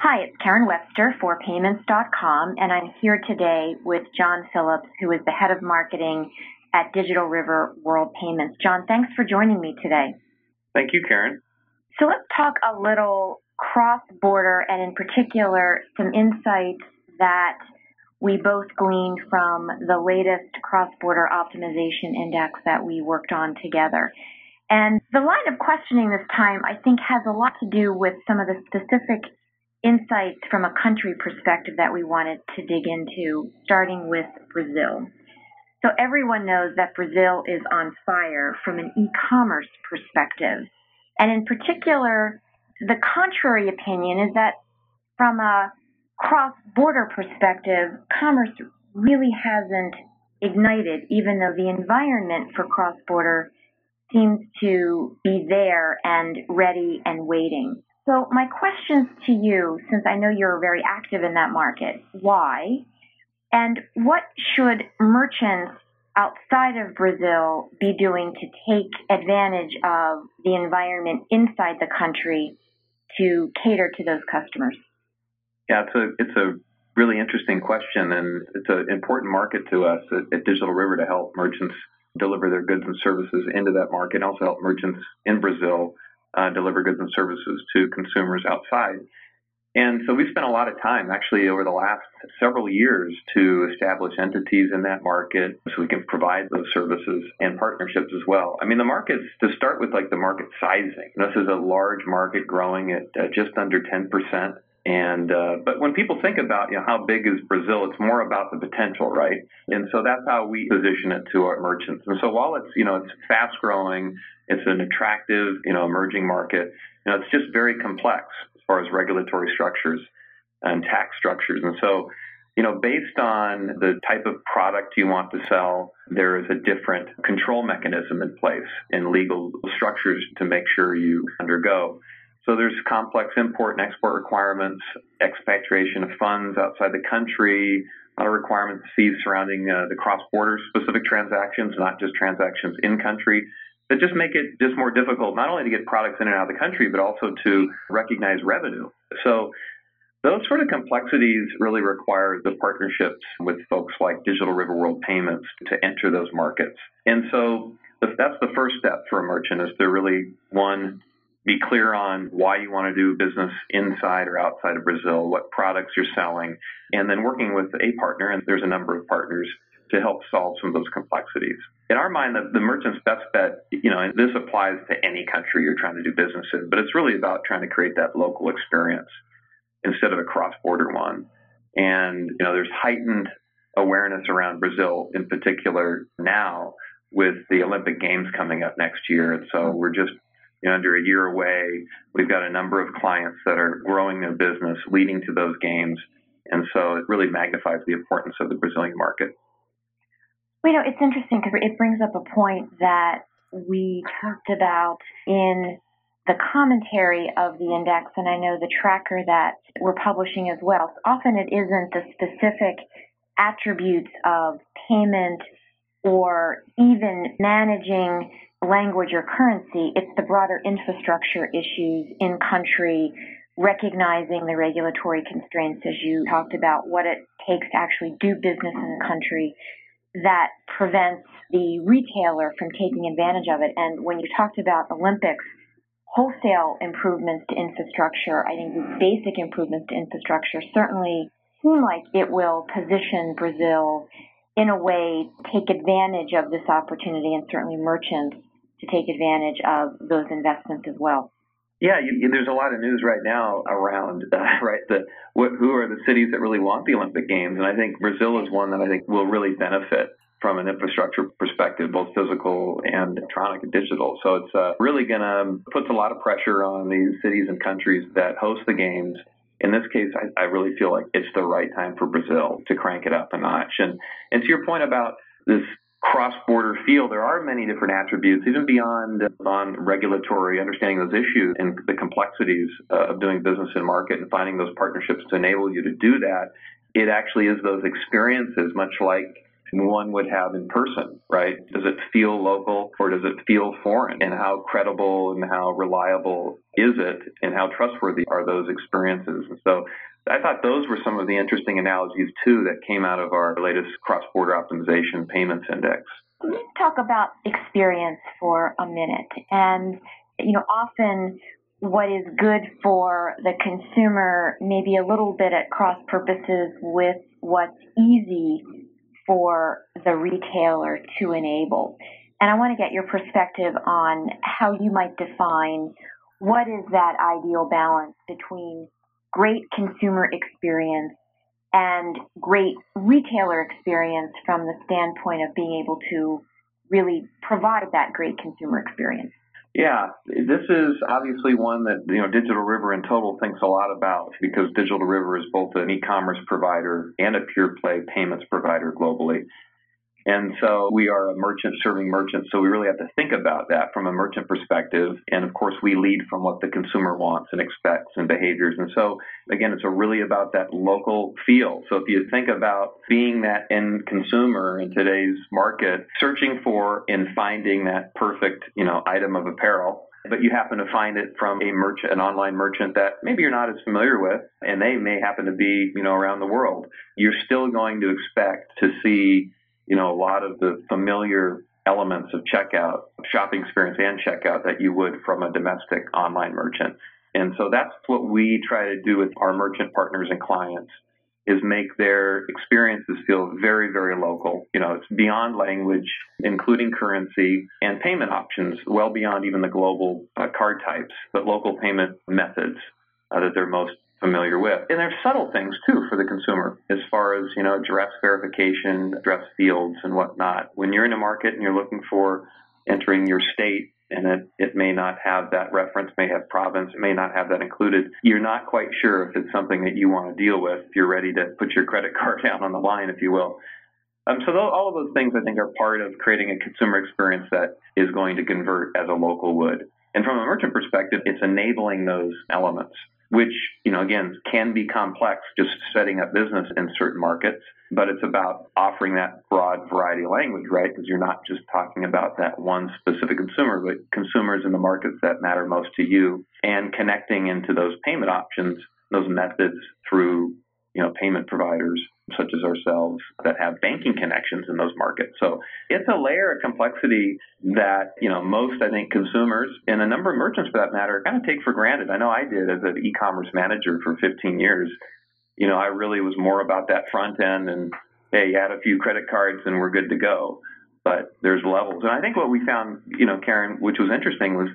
Hi, it's Karen Webster for Payments.com, and I'm here today with John Phillips, who is the head of marketing at Digital River World Payments. John, thanks for joining me today. Thank you, Karen. So let's talk a little cross-border and in particular some insights that we both gleaned from the latest cross-border optimization index that we worked on together. And the line of questioning this time, I think, has a lot to do with some of the specific insights from a country perspective that we wanted to dig into, starting with Brazil. So everyone knows that Brazil is on fire from an e-commerce perspective. And in particular, the contrary opinion is that from a cross-border perspective, commerce really hasn't ignited, even though the environment for cross-border seems to be there and ready and waiting. So my questions to you, since I know you're very active in that market, why? And what should merchants outside of Brazil be doing to take advantage of the environment inside the country to cater to those customers? Yeah, it's a really interesting question, and it's an important market to us at Digital River to help merchants deliver their goods and services into that market, and also help merchants in Brazil deliver goods and services to consumers outside. And so we spent a lot of time actually over the last several years to establish entities in that market so we can provide those services and partnerships as well. I mean, the markets, to start with, like the market sizing, this is a large market growing at just under 10%. And but when people think about how big is Brazil, it's more about the potential, right? And so that's how we position it to our merchants. And so while it's it's fast growing, it's an attractive emerging market. It's just very complex as far as regulatory structures and tax structures. And so based on the type of product you want to sell, there is a different control mechanism in place in legal structures to make sure you undergo. So there's complex import and export requirements, expatriation of funds outside the country, a lot of requirements, fees surrounding the cross-border specific transactions, not just transactions in country, that just make it just more difficult, not only to get products in and out of the country, but also to recognize revenue. So those sort of complexities really require the partnerships with folks like Digital River World Payments to enter those markets. And so that's the first step for a merchant, is to really, one, be clear on why you want to do business inside or outside of Brazil, what products you're selling, and then working with a partner, and there's a number of partners, to help solve some of those complexities. In our mind, the merchant's best bet, and this applies to any country you're trying to do business in, but it's really about trying to create that local experience instead of a cross-border one. And, there's heightened awareness around Brazil in particular now with the Olympic Games coming up next year. And so we're just under a year away. We've got a number of clients that are growing their business leading to those games. And so it really magnifies the importance of the Brazilian market. Well, it's interesting because it brings up a point that we talked about in the commentary of the index, and I know the tracker that we're publishing as well. Often it isn't the specific attributes of payment or even managing language or currency. It's the broader infrastructure issues in country, recognizing the regulatory constraints, as you talked about, what it takes to actually do business in the country that prevents the retailer from taking advantage of it. And when you talked about Olympics, wholesale improvements to infrastructure, I think the basic improvements to infrastructure certainly seem like it will position Brazil in a way to take advantage of this opportunity, and certainly merchants to take advantage of those investments as well. Yeah, there's a lot of news right now around who are the cities that really want the Olympic Games, and I think Brazil is one that I think will really benefit from an infrastructure perspective, both physical and electronic and digital. So it's really going to put a lot of pressure on these cities and countries that host the games. In this case, I really feel like it's the right time for Brazil to crank it up a notch. And to your point about this cross-border feel, there are many different attributes, even beyond on regulatory, understanding those issues and the complexities of doing business in market and finding those partnerships to enable you to do that. It actually is those experiences, much like one would have in person, right? Does it feel local or does it feel foreign? And how credible and how reliable is it and how trustworthy are those experiences? And so I thought those were some of the interesting analogies, too, that came out of our latest cross-border optimization payments index. Let's talk about experience for a minute. And, often what is good for the consumer may be a little bit at cross purposes with what's easy for the retailer to enable. And I want to get your perspective on how you might define what is that ideal balance between great consumer experience and great retailer experience from the standpoint of being able to really provide that great consumer experience. Yeah, this is obviously one that, Digital River in total thinks a lot about, because Digital River is both an e-commerce provider and a pure play payments provider globally. And so we are a merchant serving merchants, so we really have to think about that from a merchant perspective. And of course, we lead from what the consumer wants and expects and behaviors. And so, again, it's really about that local feel. So if you think about being that end consumer in today's market, searching for and finding that perfect, item of apparel, but you happen to find it from a merchant, an online merchant that maybe you're not as familiar with, and they may happen to be, around the world, you're still going to expect to see a lot of the familiar elements of checkout, shopping experience and checkout that you would from a domestic online merchant. And so that's what we try to do with our merchant partners and clients, is make their experiences feel very, very local. It's beyond language, including currency and payment options, well beyond even the global card types, but local payment methods that they're most familiar with. And there's subtle things, too, for the consumer as far as, address verification, address fields and whatnot. When you're in a market and you're looking for entering your state, and it may not have that reference, may have province, it may not have that included, you're not quite sure if it's something that you want to deal with, if you're ready to put your credit card down on the line, if you will. All of those things, I think, are part of creating a consumer experience that is going to convert as a local would. And from a merchant perspective, it's enabling those elements, which, again, can be complex just setting up business in certain markets, but it's about offering that broad variety of language, right? Because you're not just talking about that one specific consumer, but consumers in the markets that matter most to you, and connecting into those payment options, those methods through, payment providers such as ourselves that have banking connections in those markets. So it's a layer of complexity that, most, I think, consumers and a number of merchants, for that matter, kind of take for granted. I know I did as an e-commerce manager for 15 years. I really was more about that front end and, hey, you add a few credit cards and we're good to go. But there's levels. And I think what we found, Karen, which was interesting was,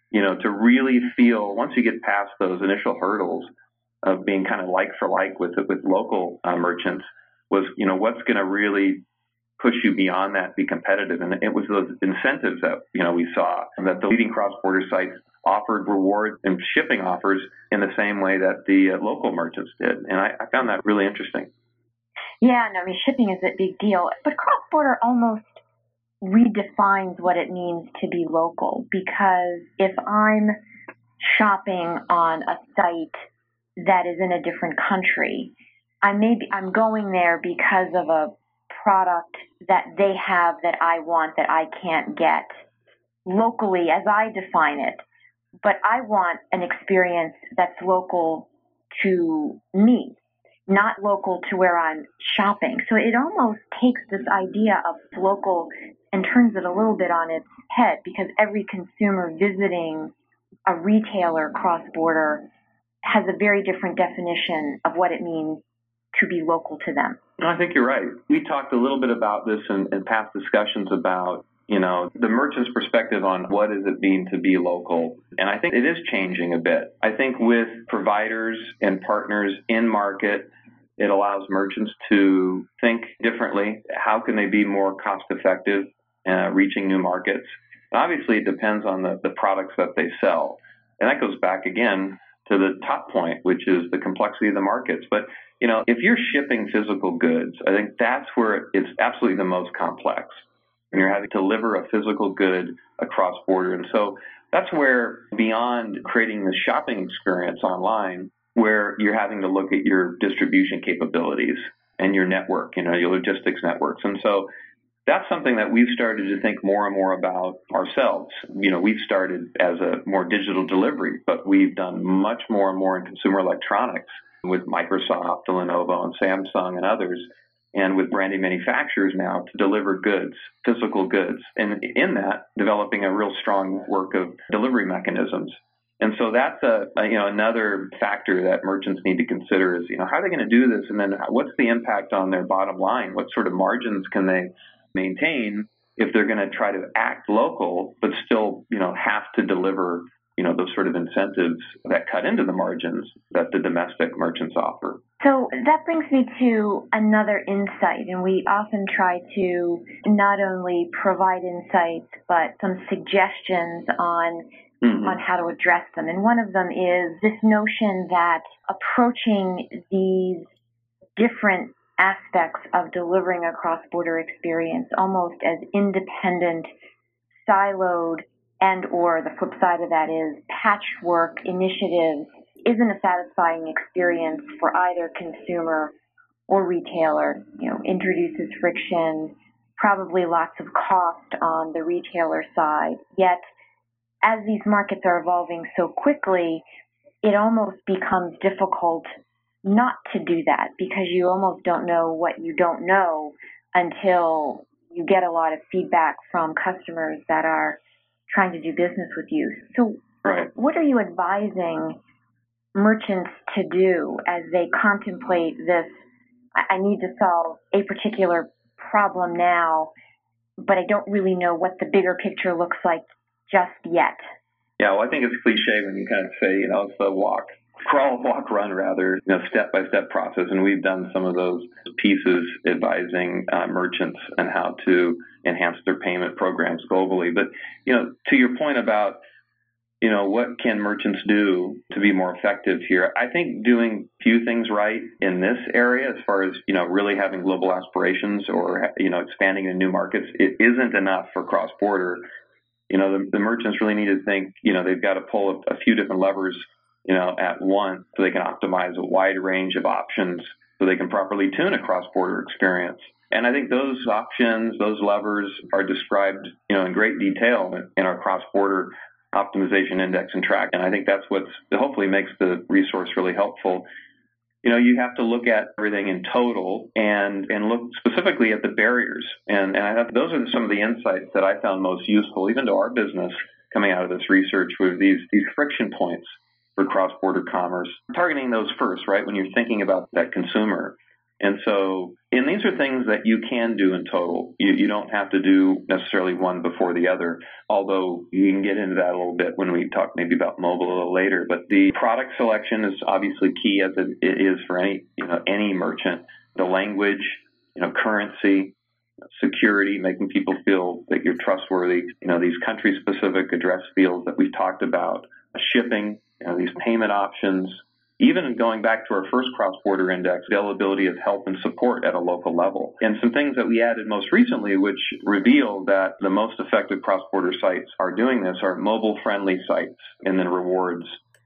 to really feel, once you get past those initial hurdles of being kind of like for like with local merchants, was, what's going to really push you beyond that, be competitive. And it was those incentives that, we saw, that the leading cross-border sites offered rewards and shipping offers in the same way that the local merchants did. And I found that really interesting. Yeah, no, shipping is a big deal. But cross-border almost redefines what it means to be local, because if I'm shopping on a site that is in a different country, I'm going there because of a product that they have that I want that I can't get locally as I define it. But I want an experience that's local to me, not local to where I'm shopping. So it almost takes this idea of local and turns it a little bit on its head, because every consumer visiting a retailer cross-border has a very different definition of what it means to be local to them. I think you're right. We talked a little bit about this in past discussions about, the merchant's perspective on what does it mean to be local. And I think it is changing a bit. I think with providers and partners in market, it allows merchants to think differently. How can they be more cost effective reaching new markets? Obviously, it depends on the products that they sell. And that goes back again to the top point, which is the complexity of the markets. But, if you're shipping physical goods, I think that's where it's absolutely the most complex. And you're having to deliver a physical good across border. And so that's where, beyond creating the shopping experience online, where you're having to look at your distribution capabilities. and your network, your logistics networks. And so that's something that we've started to think more and more about ourselves. We've started as a more digital delivery, but we've done much more and more in consumer electronics with Microsoft, Lenovo, and Samsung and others, and with branding manufacturers now to deliver goods, physical goods, and in that, developing a real strong network of delivery mechanisms. And so that's another factor that merchants need to consider is, how are they going to do this? And then what's the impact on their bottom line? What sort of margins can they maintain if they're going to try to act local, but still, have to deliver, those sort of incentives that cut into the margins that the domestic merchants offer? So that brings me to another insight, and we often try to not only provide insights, but some suggestions on how to address them. And one of them is this notion that approaching these different aspects of delivering a cross-border experience almost as independent, siloed, and or the flip side of that is patchwork initiatives isn't a satisfying experience for either consumer or retailer. Introduces friction, probably lots of cost on the retailer side. Yet, as these markets are evolving so quickly, it almost becomes difficult not to do that because you almost don't know what you don't know until you get a lot of feedback from customers that are trying to do business with you. So What are you advising merchants to do as they contemplate this? I need to solve a particular problem now, but I don't really know what the bigger picture looks like just yet. Yeah, well, I think it's cliche when you kind of say, it's the crawl, walk, run, rather, step-by-step process. And we've done some of those pieces advising merchants on how to enhance their payment programs globally. But, to your point about, what can merchants do to be more effective here? I think doing few things right in this area, as far as, really having global aspirations or, expanding in new markets, it isn't enough for cross-border. The merchants really need to think, they've got to pull a few different levers, at once so they can optimize a wide range of options so they can properly tune a cross-border experience. And I think those options, those levers are described, in great detail in our cross-border optimization index and track. And I think that's what hopefully makes the resource really helpful. You have to look at everything in total and look specifically at the barriers. And those are some of the insights that I found most useful, even to our business coming out of this research, with these friction points for cross-border commerce, targeting those first, right, when you're thinking about that consumer. And these are things that you can do in total. You don't have to do necessarily one before the other, although you can get into that a little bit when we talk maybe about mobile a little later. But the product selection is obviously key, as it is for any merchant. The language, currency, security, making people feel that you're trustworthy, these country-specific address fields that we've talked about, shipping, these payment options. Even going back to our first cross-border index, availability of help and support at a local level. And some things that we added most recently, which reveal that the most effective cross-border sites are doing this, are mobile-friendly sites, and then rewards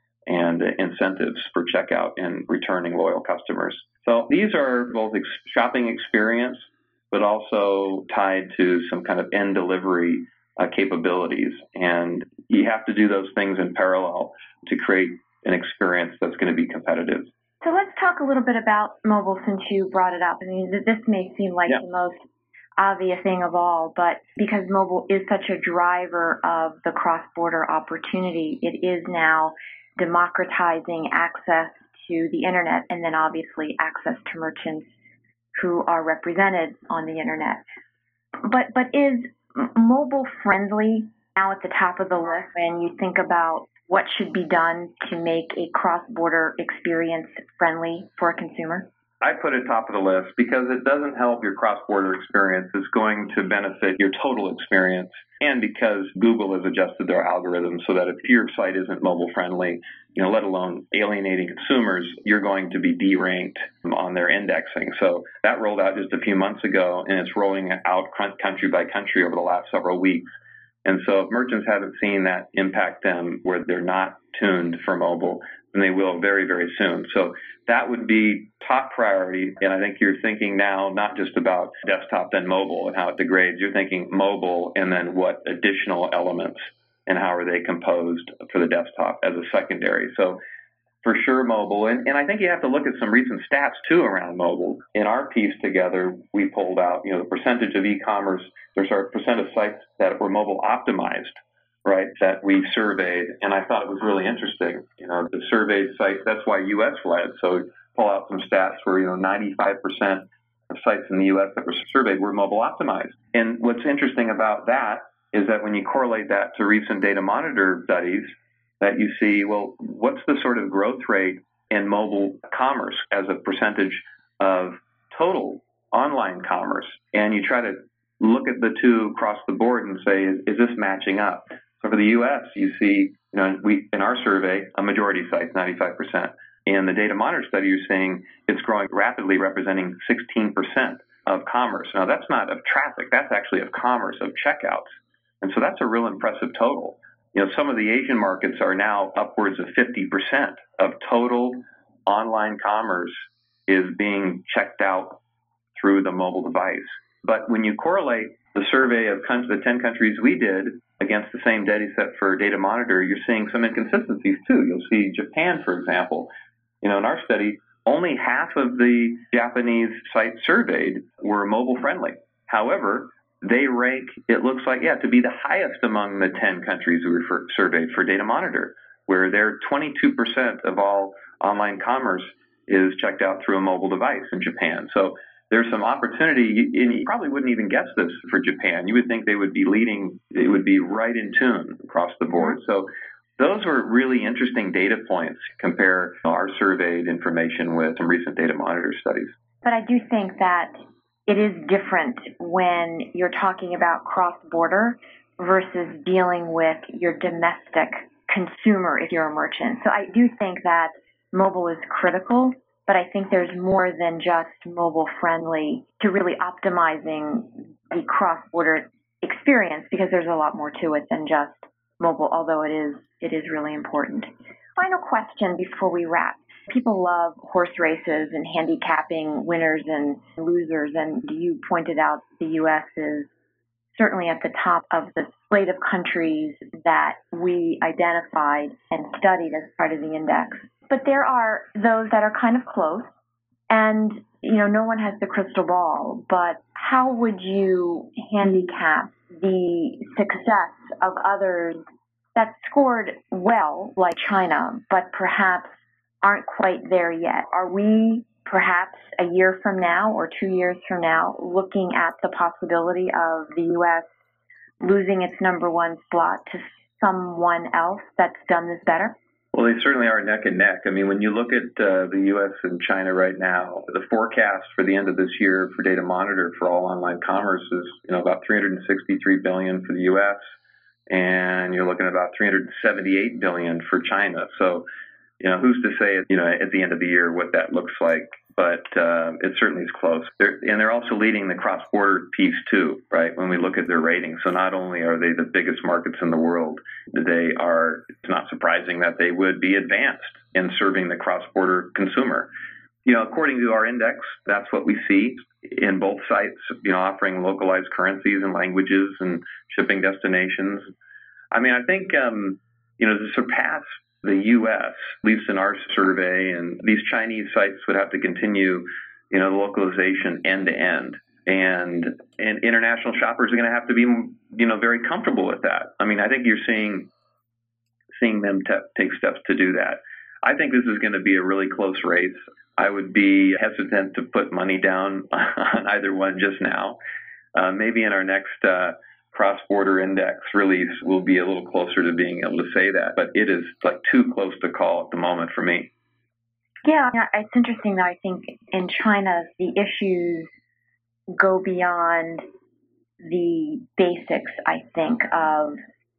and incentives for checkout and returning loyal customers. So these are both shopping experience, but also tied to some kind of end delivery capabilities. And you have to do those things in parallel to create an experience that's going to be competitive. So let's talk a little bit about mobile since you brought it up. I mean, this may seem like the most obvious thing of all, but because mobile is such a driver of the cross-border opportunity, it is now democratizing access to the internet and then obviously access to merchants who are represented on the internet. But is mobile friendly now at the top of the list when you think about what should be done to make a cross-border experience friendly for a consumer? I put it top of the list because it doesn't help your cross-border experience. It's going to benefit your total experience. And because Google has adjusted their algorithm so that if your site isn't mobile-friendly, let alone alienating consumers, you're going to be deranked on their indexing. So that rolled out just a few months ago, and it's rolling out country by country over the last several weeks. And so if merchants haven't seen that impact them where they're not tuned for mobile, and they will very, very soon. So that would be top priority. And I think you're thinking now not just about desktop then mobile and how it degrades. You're thinking mobile and then what additional elements and how are they composed for the desktop as a secondary. So for sure mobile. And I think you have to look at some recent stats too around mobile. In our piece together, we pulled out, the percentage of e-commerce, there's our percent of sites that were mobile optimized, right, that we surveyed. And I thought it was really interesting. The surveyed sites, that's why U.S. led. So pull out some stats where, 95% of sites in the U.S. that were surveyed were mobile optimized. And what's interesting about that is that when you correlate that to recent data monitor studies, that you see, well, what's the sort of growth rate in mobile commerce as a percentage of total online commerce? And you try to look at the two across the board and say, is this matching up? So for the U.S., you see, we in our survey, a majority sites, 95%. In the data monitor study, you're saying it's growing rapidly, representing 16% of commerce. Now, that's not of traffic. That's actually of commerce, of checkouts. And so that's a real impressive total. Some of the Asian markets are now upwards of 50% of total online commerce is being checked out through the mobile device. But when you correlate the survey of the 10 countries we did against the same data set for data monitor, you're seeing some inconsistencies too. You'll see Japan, for example. In our study, only half of the Japanese sites surveyed were mobile friendly. However, they rank, it looks like, to be the highest among the 10 countries we surveyed for data monitor, where they're 22% of all online commerce is checked out through a mobile device in Japan. So there's some opportunity, and you probably wouldn't even guess this for Japan. You would think they would be leading, it would be right in tune across the board. So those were really interesting data points. Compare our surveyed information with some recent data monitor studies. But I do think that it is different when you're talking about cross-border versus dealing with your domestic consumer if you're a merchant. So I do think that mobile is critical, but I think there's more than just mobile-friendly to really optimizing the cross-border experience, because there's a lot more to it than just mobile, although it is really important. Final question before we wrap. People love horse races and handicapping winners and losers, and you pointed out the U.S. is certainly at the top of the slate of countries that we identified and studied as part of the index. But there are those that are kind of close, and no one has the crystal ball, but how would you handicap the success of others that scored well, like China, but perhaps aren't quite there yet? Are we perhaps a year from now or 2 years from now looking at the possibility of the U.S. losing its number one slot to someone else that's done this better? Well, they certainly are neck and neck. I mean, when you look at the U.S. and China right now, the forecast for the end of this year for Data Monitor for all online commerce is about $363 billion for the U.S. and you're looking at about $378 billion for China. So who's to say, at the end of the year what that looks like? But it certainly is close. They're also leading the cross-border piece too, right? When we look at their ratings. So not only are they the biggest markets in the world, it's not surprising that they would be advanced in serving the cross-border consumer. According to our index, that's what we see in both sites, offering localized currencies and languages and shipping destinations. I mean, I think, to surpass the U.S., at least in our survey, and these Chinese sites would have to continue, the localization end to end. And international shoppers are going to have to be, very comfortable with that. I mean, I think you're seeing them take steps to do that. I think this is going to be a really close race. I would be hesitant to put money down on either one just now. Maybe in our next cross-border index release, we'll be a little closer to being able to say that, but it is like too close to call at the moment for me. Yeah, it's interesting though. I think in China, the issues go beyond the basics, I think, of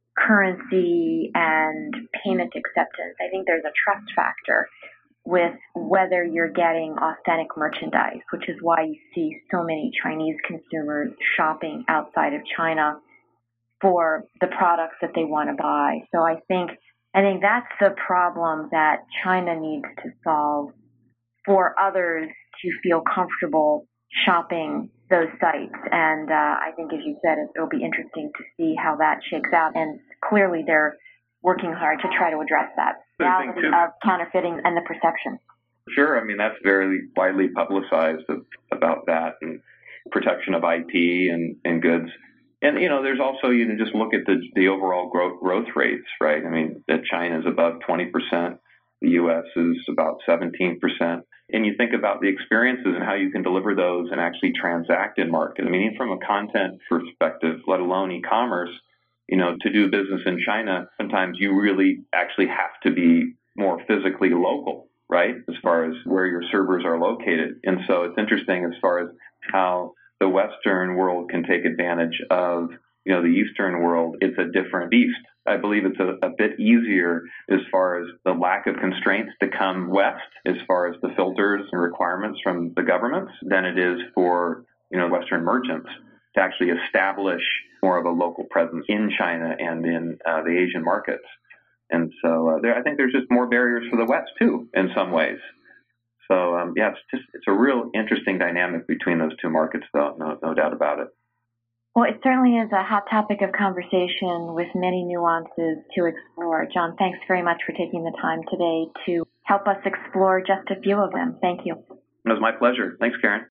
currency and payment acceptance. I think there's a trust factor with whether you're getting authentic merchandise, which is why you see so many Chinese consumers shopping outside of China for the products that they want to buy. So I think I think that's the problem that China needs to solve for others to feel comfortable shopping those sites. And I think, as you said, it'll be interesting to see how that shakes out. And clearly they're working hard to try to address that reality of counterfeiting and the perception. Sure. I mean, that's very widely publicized about that and protection of IP and goods. And, there's also, you can just look at the overall growth rates, right? I mean, that China is above 20%. The U.S. is about 17%. And you think about the experiences and how you can deliver those and actually transact in market. I mean, even from a content perspective, let alone e-commerce, to do business in China, sometimes you really actually have to be more physically local, right? As far as where your servers are located. And so it's interesting as far as how the Western world can take advantage of, the Eastern world. It's a different beast. I believe it's a bit easier as far as the lack of constraints to come west, as far as the filters and requirements from the governments, than it is for, Western merchants to actually establish more of a local presence in China and in the Asian markets. And so I think there's just more barriers for the West, too, in some ways. So, it's a real interesting dynamic between those two markets, though, no doubt about it. Well, it certainly is a hot topic of conversation with many nuances to explore. John, thanks very much for taking the time today to help us explore just a few of them. Thank you. It was my pleasure. Thanks, Karen.